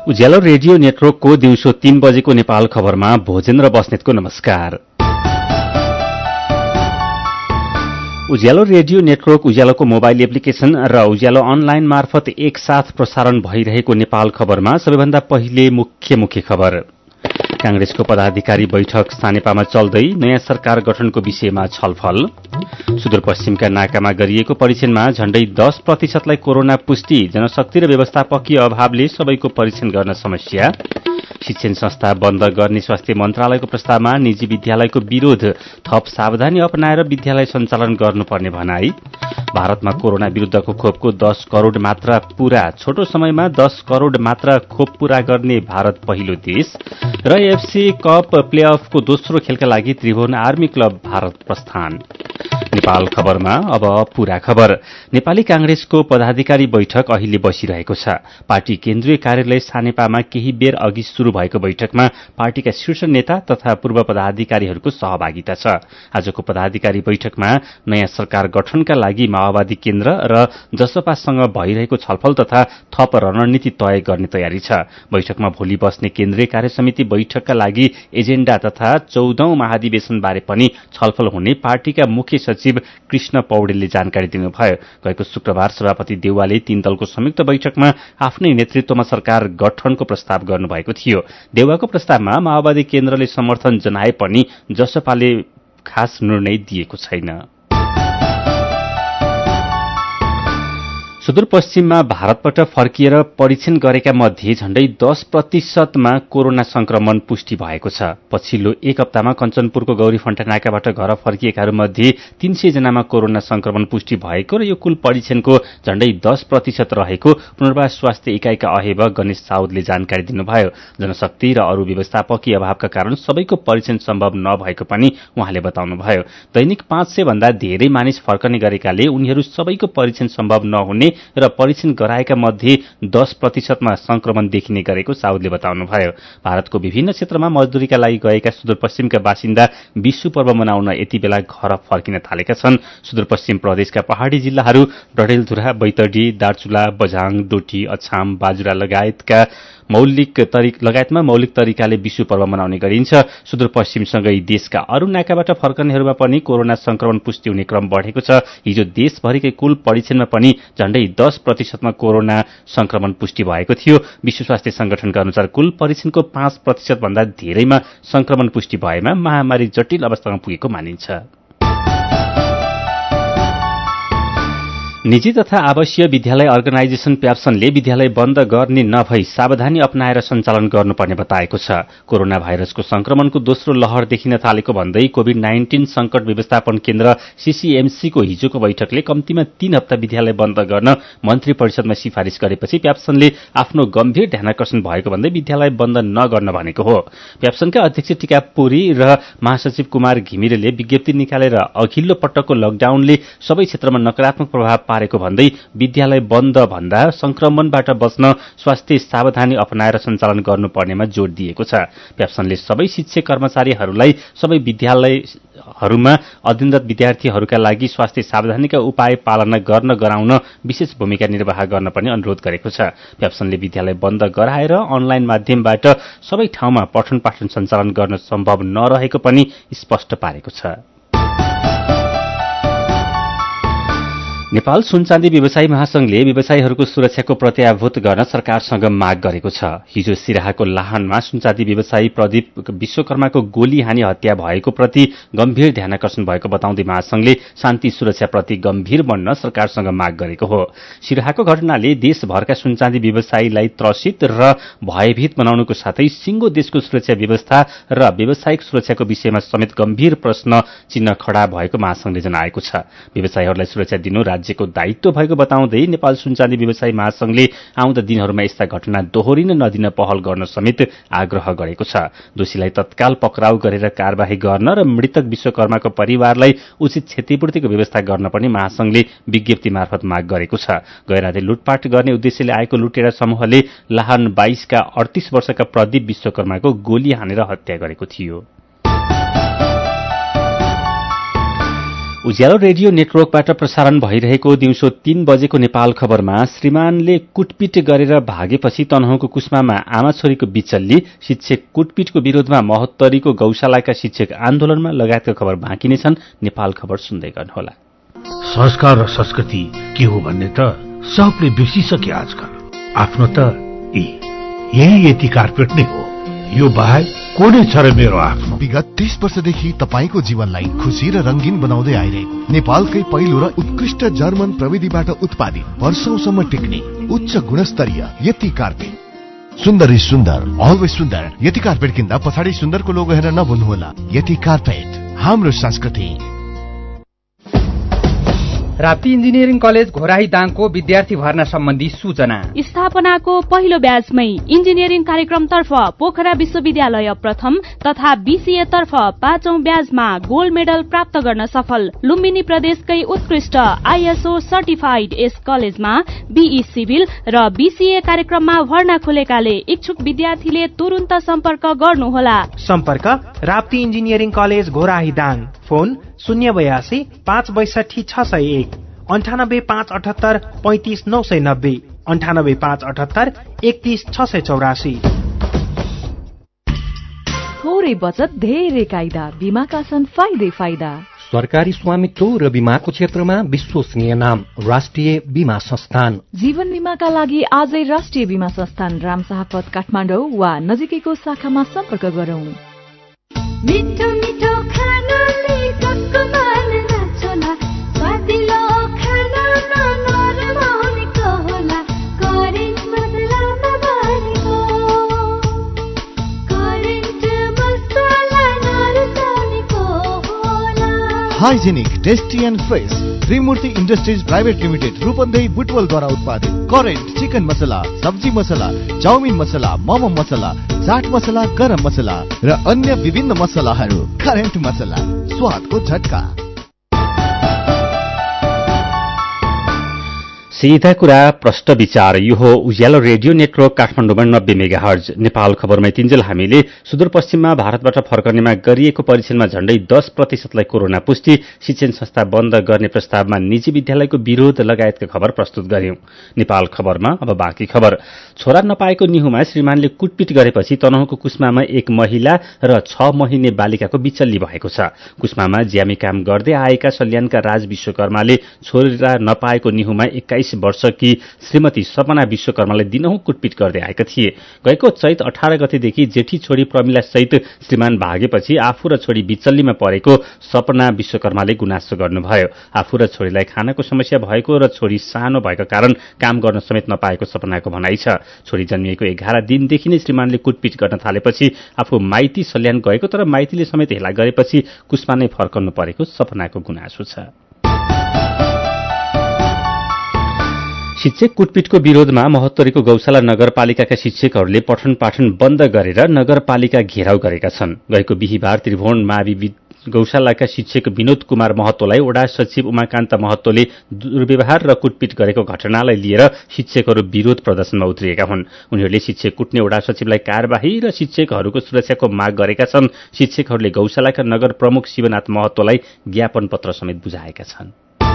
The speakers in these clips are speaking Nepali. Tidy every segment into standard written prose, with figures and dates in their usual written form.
उज्यालो रेडियो नेटवर्कको दिउँसो 3 बजेको नेपाल खबरमा भोजेन्द्र बस्नेतको नमस्कार। उज्यालो रेडियो नेटवर्क, उज्यालोको मोबाइल एप्लिकेशन र उज्यालो अनलाइन मार्फत एकसाथ प्रसारण भइरहेको नेपाल खबरमा सबैभन्दा पहिले मुख्य खबर। कांग्रेसको पदाधिकारी बैठक सानेपामा चल्दै नयाँ सरकार गठनको विषयमा छलफल। सुदूरपश्चिमका नाकामा गरिएको परीक्षणमा झण्डै 10% कोरोना पुष्टि। जनशक्ति र व्यवस्थापकीय अभावले सबैको परीक्षण गर्न समस्या। शिक्षण संस्था बन्द गर्ने स्वास्थ्य मन्त्रालयको प्रस्तावमा निजी विद्यालयको विरोध। थप सावधानी अपनाएर विद्यालय सञ्चालन गर्नुपर्ने भनाई। भारतमा कोरोना विरूद्धको खोपको 10 करोड़ मात्रा पूरा। छोटो समयमा 10 करोड़ मात्रा खोप पूरा गर्ने भारत पहिलो देश। र एफसी कप प्लेअफको दोस्रो खेलका लागि त्रिभुवन आर्मी क्लब भारत प्रस्थान। नेपाल खबरमा अब पूरा खबर। नेपाली कांग्रेसको पदाधिकारी बैठक अहिले बसिरहेको छ। पार्टी केन्द्रीय कार्यालय सानेपामा केही बेर अघि शुरू भएको बैठकमा पार्टीका शीर्ष नेता तथा पूर्व पदाधिकारीहरूको सहभागिता छ। आजको पदाधिकारी बैठकमा नयाँ सरकार गठनका लागि माओवादी केन्द्र र जसपासँग भइरहेको छलफल तथा थप रणनीति तय गर्ने तयारी छ। बैठकमा भोलि बस्ने केन्द्रीय कार्य समिति बैठकका लागि एजेण्डा तथा 14औं महाधिवेशनबारे पनि छलफल हुने पार्टीका मुख्य सचिव कृष्ण पौडेलले जानकारी दिनुभयो। गएको शुक्रबार सभापति देउवाले 3 दलको संयुक्त बैठकमा आफ्नै नेतृत्वमा सरकार गठनको प्रस्ताव गर्नुभएको थियो। देउवाको प्रस्तावमा माओवादी केन्द्रले समर्थन जनाए पनि जसपाले खास निर्णय दिएको छैन। सुदूरपश्चिममा भारतबाट फर्किएर परीक्षण गरेका मध्ये झण्डै 10% मा कोरोना संक्रमण पुष्टि भएको छ। पछिल्लो एक हप्तामा कञ्चनपुरको गौरी फण्टा नाकाबाट घर फर्किएकाहरू मध्ये 300 जनामा कोरोना संक्रमण पुष्टि भएको र यो कुल परीक्षणको झण्डै 10% रहेको पुनर्वास स्वास्थ्य इकाइका अहेब गणेश साउदले जानकारी दिनुभयो। जनशक्ति र अरू व्यवस्थापकीय अभावका कारण सबैको परीक्षण सम्भव नभएको पनि उहाँले बताउनुभयो। दैनिक 500 भन्दा धेरै मानिस फर्कने गरेकाले उनीहरू सबैको परीक्षण सम्भव नहुने र परीक्षण गराएका मध्ये 10% मा संक्रमण देखिने गरेको साउदले बताउनुभयो। भारतको विभिन्न क्षेत्रमा मजदूरीका लागि गएका सुदूरपश्चिमका बासिन्दा विशु पर्व मनाउन यति बेला घर फर्किन थालेका छन्। सुदूरपश्चिम प्रदेशका पहाड़ी जिल्लाहरू डडेलधुरा, बैतडी, दार्चुला, बझाङ, डोटी, अछाम, बाजुरा लगायतमा मौलिक तरिकाले विशु पर्व मनाउने गरिन्छ। सुदूरपश्चिमसँगै देशका अरू नाकाबाट फर्कनेहरूमा पनि कोरोना संक्रमण पुष्टि हुने क्रम बढ़ेको छ। हिजो देशभरिकै कुल परीक्षणमा पनि झण्डै 10% मा कोरोना संक्रमण पुष्टि भएको थियो। विश्व स्वास्थ्य संगठनका अनुसार कुल परीक्षणको 5% भन्दा धेरैमा संक्रमण पुष्टि भएमा महामारी जटिल अवस्थामा पुगेको मानिन्छ। निजी तथा आवासीय विद्यालय अर्गनाइजेशन प्याप्सनले विद्यालय बन्द गर्ने नभई सावधानी अपनाएर सञ्चालन गर्नुपर्ने बताएको छ। कोरोना भाइरसको संक्रमणको दोस्रो लहर देखिन थालेको भन्दै कोभिड-19 संकट व्यवस्थापन केन्द्र सीसीएमसी को हिजोको बैठकले कम्तीमा 3 हप्ता विद्यालय बन्द गर्न मन्त्री परिषदमा सिफारिश गरेपछि प्याप्सनले आफ्नो गम्भीर ध्यानाकर्षण भएको भन्दै विद्यालय बन्द नगर्न भनेको हो। प्याप्सनका अध्यक्ष टीका पुरी र महासचिव कुमार घिमिरेले विज्ञप्ति निकालेर अघिल्लो पटकको लकडाउनले सबै क्षेत्रमा नकारात्मक प्रभाव पारेको भन्दै विद्यालय बन्द भन्दा संक्रमणबाट बच्न स्वास्थ्य सावधानी अपनाएर सञ्चालन गर्नुपर्नेमा जोड़ दिएको छ। प्याप्सनले सबै शिक्षक कर्मचारीहरूलाई सबै विद्यालयहरूमा अध्ययनरत विद्यार्थीहरूका लागि स्वास्थ्य सावधानीका उपाय पालना गर्न गराउन विशेष भूमिका निर्वाह गर्न पनि अनुरोध गरेको छ। प्याप्सनले विद्यालय बन्द गराएर अनलाइन माध्यमबाट सबै ठाउँमा पठन पाठन सञ्चालन गर्न सम्भव नरहेको पनि स्पष्ट पारेको छ। नेपाल सुनचाँदी व्यवसायी महासंघले व्यवसायीहरूको सुरक्षाको प्रत्याभूत गर्न सरकारसँग माग गरेको छ। हिजो सिराहाको लाहानमा सुनचाँदी व्यवसायी प्रदीप विश्वकर्माको गोली हानी हत्या भएको प्रति गम्भीर ध्यानाकर्षण भएको बताउँदै महासंघले शान्ति सुरक्षाप्रति गम्भीर बन्न सरकारसँग माग गरेको हो। सिराहाको घटनाले देशभरका सुनचाँदी व्यवसायीलाई त्रसित र भयभीत बनाउनुको साथै सिंगो देशको सुरक्षा व्यवस्था र व्यावसायिक सुरक्षाको विषयमा समेत गम्भीर प्रश्न चिन्ह खड़ा भएको महासंघले जनाएको छ। व्यवसायीहरूलाई सुरक्षा दिनु राज्यको दायित्व भएको बताउँदै नेपाल सुनचाँदी व्यवसायी महासंघले आउँदा दिनहरूमा यस्ता घटना दोहोरिन नदिन पहल गर्न समेत आग्रह गरेको छ। दोषीलाई तत्काल पक्राउ गरेर कारबाही गर्न र मृतक विश्वकर्माको परिवारलाई उचित क्षतिपूर्तिको व्यवस्था गर्न पनि महासंघले विज्ञप्ति मार्फत माग गरेको छ। गैराते लुटपाट गर्ने उद्देश्यले आएको लुटेरा समूहले लाहान 22 का 38 वर्षका प्रदीप विश्वकर्माको गोली हानेर हत्या गरेको थियो। उज्यालो रेडियो नेटवर्कबाट प्रसारण भइरहेको दिउँसो 3 बजेको नेपाल खबरमा श्रीमानले कुटपिट गरेर भागेपछि तनहुँको कुस्मामा आमा छोरीको बिचल्ली, शिक्षक कुटपिटको विरोधमा महोत्तरीको गौशालाका शिक्षक आन्दोलनमा लगायतका खबर बाँकी नै छन्। नेपाल खबर सुन्दै गर्नुहोला। संस्कार र संस्कृति के हो भन्ने त सबले बिर्सिसके आजकल। आफ्नो त यही यति कार्पेट नै हो, यो बाहेक कुनै छ र मेरो आफ्नो। विगत 30 वर्षदेखि तपाईको जीवनलाई खुशी र रंगीन बनाउँदै आइरहेको नेपालकै पहिलो र उत्कृष्ट जर्मन प्रविधिबाट उत्पादित वर्षौंसम्म टिक्ने उच्च गुणस्तरीय यति कार्पेट। सुन्दर इज सुन्दर, अलवेज सुन्दर। यति कार्पेट किन्दा पछाडि सुन्दरको लोगो हेरेर नभुल्नुहोला। यति कार्पेट हाम्रो संस्कृति। राप्ती इन्जिनियरिङ कलेज घोराही दाङको विद्यार्थी भर्ना सम्बन्धी सूचना। स्थापनाको पहिलो ब्याचमै इन्जिनियरिङ कार्यक्रमतर्फ पोखरा विश्वविद्यालय प्रथम तथा बीसीए तर्फ 5औं ब्याचमा गोल्ड मेडल प्राप्त गर्न सफल लुम्बिनी प्रदेशकै उत्कृष्ट आईएसओ सर्टिफाइड यस कलेजमा बीई सिभिल र बीसीए कार्यक्रममा भर्ना खुलेकाले इच्छुक विद्यार्थीले तुरुन्त सम्पर्क गर्नुहोला। सम्पर्क Rapti engineering college Ghorahi Dang. Phone 082 562 601 98 578 35 990 98 578 31 684। थोरै बचत धेरै कायदा, बीमाका छन् फाइदै फाइदा। सरकारी स्वामित्व र बीमाको क्षेत्रमा विश्वसनीय नाम राष्ट्रिय बीमा संस्थान। जीवन बीमाका लागि आजै राष्ट्रिय बीमा संस्थान रामशाहपथ काठमाडौँ वा नजिकैको शाखामा सम्पर्क गरौं। मिठो मिठो खानाले कसको मन नछोला, स्वादिलो खानामा नरम हुनेको होला, करेन्ट मसलामा बनेको, करेन्ट मसला नरुचाउनेको होला। Hygienic, tasty and fresh Trimurti industries private limited Rupandehi बुटवलद्वारा उत्पादित करेन्ट चिकन मसला, सब्जी मसला, चाउमिन मसला, मोमो मसला, चाट मसला, गरम मसला र अन्य विभिन्न मसलाहरू। करेन्ट मसला, स्वादको झट्का। सीधा कुरा प्रष्ट विचार। यो हो उज्यालो रेडियो नेटवर्क काठमाडौँमा 90 मेगाहर्ज। नेपाल खबरमै तिन्जेल हामीले सुदूरपश्चिममा भारतबाट फर्कनेमा गरिएको परीक्षणमा झण्डै 10% कोरोना पुष्टि, शिक्षण संस्था बन्द गर्ने प्रस्तावमा निजी विद्यालयको विरोध लगायतका खबर प्रस्तुत गर्यौं। नेपाल खबरमा अब बाँकी खबर। छोरा नपाएको निहुमा श्रीमानले कुटपिट गरेपछि तनहुँको कुस्मामा एक महिला र 6 महिने बालिकाको बिचल्ली भएको छ। कुस्मामा ज्यामी काम गर्दै आएका सल्यानका राज विश्वकर्माले छोरा नपाएको निहुमा 21 वर्षकी श्रीमती सपना विश्वकर्माले दिनहुँ कुटपिट गर्दै आएका थिए। गएको चैत 18 गतेदेखि जेठी छोरी प्रमिला सहित श्रीमान भागेपछि आफू र छोरी बिचल्लीमा परेको सपना विश्वकर्माले गुनासो गर्नुभयो। आफू र छोरीलाई खानाको समस्या भएको र छोरी सानो भएको कारण काम गर्न समेत नपाएको सपनाको भनाइ छ। छोरी जन्मिएको 11 दिनदेखि नै श्रीमानले कुटपिट गर्न थालेपछि आफू माइती सल्यान गएको तर माइतीले समेत हेला गरेपछि कुस्मा नै फर्कनु परेको सपनाको गुनासो छ। शिक्षक कुटपिटको विरोधमा महोत्तरीको गौशाला नगरपालिकाका शिक्षकहरूले पठन पाठन बन्द गरेर नगरपालिका घेराउ गरेका छन्। गएको बिहीबार त्रिभुवन मावि गौशालाका शिक्षक विनोद कुमार महतोलाई वडा सचिव उमाकान्त महतोले दुर्व्यवहार र कुटपिट गरेको घटनालाई लिएर शिक्षकहरू विरोध प्रदर्शनमा उत्रिएका हुन्। उनीहरूले शिक्षक कुट्ने वडा सचिवलाई कार्यवाही र शिक्षकहरूको सुरक्षाको माग गरेका छन्। शिक्षकहरूले गौशालाका नगर प्रमुख शिवनाथ महतोलाई ज्ञापन पत्र समेत बुझाएका छन्।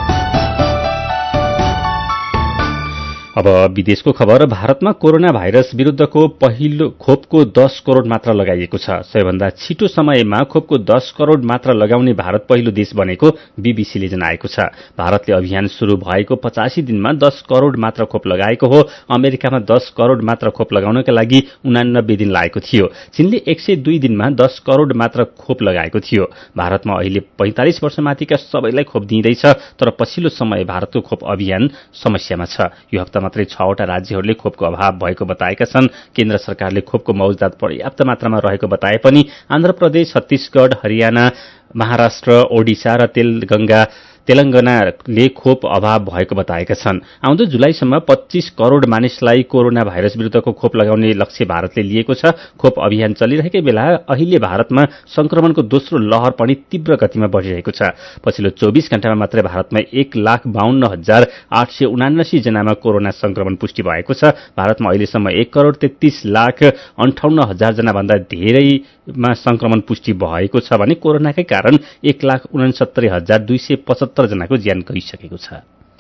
अब विदेशको खबर। भारतमा कोरोना भाइरस विरुद्धको पहिलो खोपको 10 करोड़ मात्रा लगाइएको छ। सबैभन्दा छिटो समयमा खोपको 10 करोड़ मात्रा लगाउने भारत पहिलो देश बनेको बीबीसीले जनाएको छ। भारतले अभियान शुरू भएको 85 दिनमा 10 करोड़ मात्र खोप लगाएको हो। अमेरिकामा 10 करोड़ मात्र खोप लगाउनका लागि 89 दिन लागेको थियो। चीनले 102 दिनमा 10 करोड़ मात्र खोप लगाएको थियो। भारतमा अहिले 45 वर्षमाथिका सबैलाई खोप दिइँदैछ, तर पछिल्लो समय भारतको खोप अभियान समस्यामा छ। यो हप्ता मात्रै 6 वटा राज्यहरूले खोपको अभाव भएको बताएका छन्। केन्द्र सरकारले खोपको मौजदात पर्याप्त मात्रामा रहेको बताए पनि आन्ध्र प्रदेश, छत्तीसगढ़, हरियाणा, महाराष्ट्र, ओडिसा र तेलंगाना तेलंगानाले खोप अभाव भएको बताएका छन्। आउँदो जुलाईसम्म 25 करोड़ मानिसलाई कोरोना भाइरस विरुद्धको खोप लगाउने लक्ष्य भारतले लिएको छ। खोप अभियान चलिरहेकै बेला अहिले भारतमा संक्रमणको दोस्रो लहर पनि तीव्र गतिमा बढ़िरहेको छ। पछिल्लो 24 घण्टामा मात्रै भारतमा 1,52,879 जनामा कोरोना संक्रमण पुष्टि भएको छ। भारतमा अहिलेसम्म 1,33,58,000 जना भन्दा धेरैमा संक्रमण पुष्टि भएको छ भने कोरोनाकै कारण 1,69,275 जनाको ज्यान गइसकेको छ।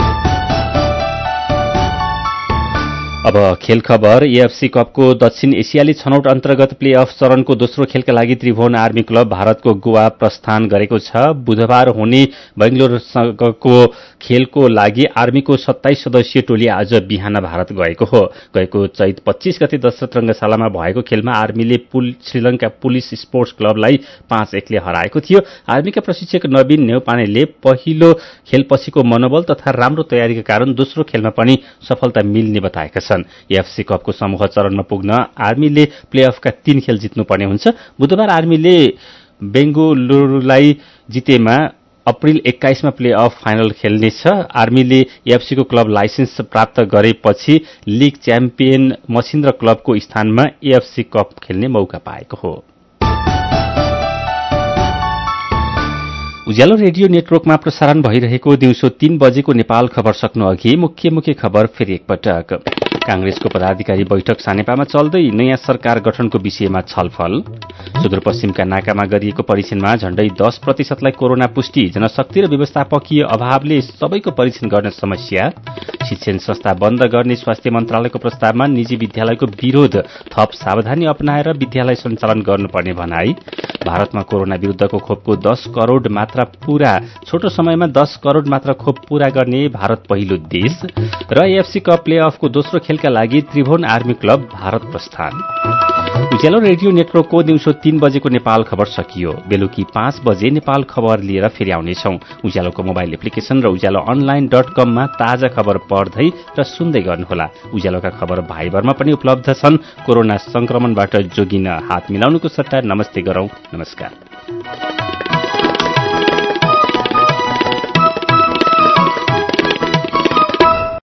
अब खेल खबर। एएफसी कपको दक्षिण एसियाली छनौट अन्तर्गत प्ले अफ चरणको दोस्रो खेलका लागि त्रिभुवन आर्मी क्लब भारतको गोवा प्रस्थान गरेको छ। बुधबार हुने बेंगलोरसँगको खेलको लागि आर्मीको 27 सदस्यीय टोली आज बिहान भारत गएको हो। गएको चैत 25 गते दशरथ रंगशालामा भएको खेलमा आर्मीले श्रीलंका पुलिस स्पोर्ट्स क्लबलाई 5-1 ले हराएको थियो। आर्मीका प्रशिक्षक नवीन नेउपानेले पहिलो खेलपछिको मनोबल तथा राम्रो तयारीका कारण दोस्रो खेलमा पनि सफलता मिल्ने बताएका छन्। एएफसी कपको समूह चरणमा पुग्न आर्मीले प्लेअफका 3 खेल जित्नुपर्ने हुन्छ। बुधबार आर्मीले बेंगलुरुलाई जितेमा अप्रिल 21 मा प्लेअफ फाइनल खेल्नेछ। आर्मीले एएफसीको क्लब लाइसेन्स प्राप्त गरेपछि लीग च्याम्पियन मसिन्द्र क्लबको स्थानमा एएफसी कप खेल्ने मौका पाएको हो। उज्यालो रेडियो नेटवर्कमा प्रसारण भइरहेको दिउँसो 3 बजेको नेपाल खबर सक्नु अघि मुख्य खबर फेरि एकपटक। कांग्रेसको पदाधिकारी बैठक सानेपामा चल्दै नयाँ सरकार गठनको विषयमा छलफल। सुदूरपश्चिमका नाकामा गरिएको परीक्षणमा झण्डै 10% लाई कोरोना पुष्टि। जनशक्ति र व्यवस्थापकीय अभावले सबैको परीक्षण गर्न समस्या। शिक्षण संस्था बन्द गर्ने स्वास्थ्य मन्त्रालयको प्रस्तावमा निजी विद्यालयको विरोध। थप सावधानी अपनाएर विद्यालय सञ्चालन गर्नुपर्ने भनाई। भारतमा कोरोना विरुद्धको खोपको 10 करोड़ मात्रा पूरा। छोटो समयमा 10 करोड़ मात्रा खोप पूरा गर्ने भारत पहिलो देश। र एएफसी कप प्लेअफको दोस्रो खेलका लागि त्रिभुवन आर्मी क्लब भारत प्रस्थान। उज्यालो रेडियो नेटवर्कको दिउँसो 3 बजेको नेपाल खबर सकियो। बेलुकी 5 बजे नेपाल खबर लिएर फेरि आउनेछौं। उज्यालोको मोबाइल एप्लिकेशन र उज्यालो online.com मा ताजा खबर पढ्दै र सुन्दै गर्नुहोला। उज्यालोका खबर भाइबरमा पनि उपलब्ध छन्। कोरोना संक्रमणबाट जोगिन हात मिलाउनुको सट्टा नमस्ते गरौं। नमस्कार।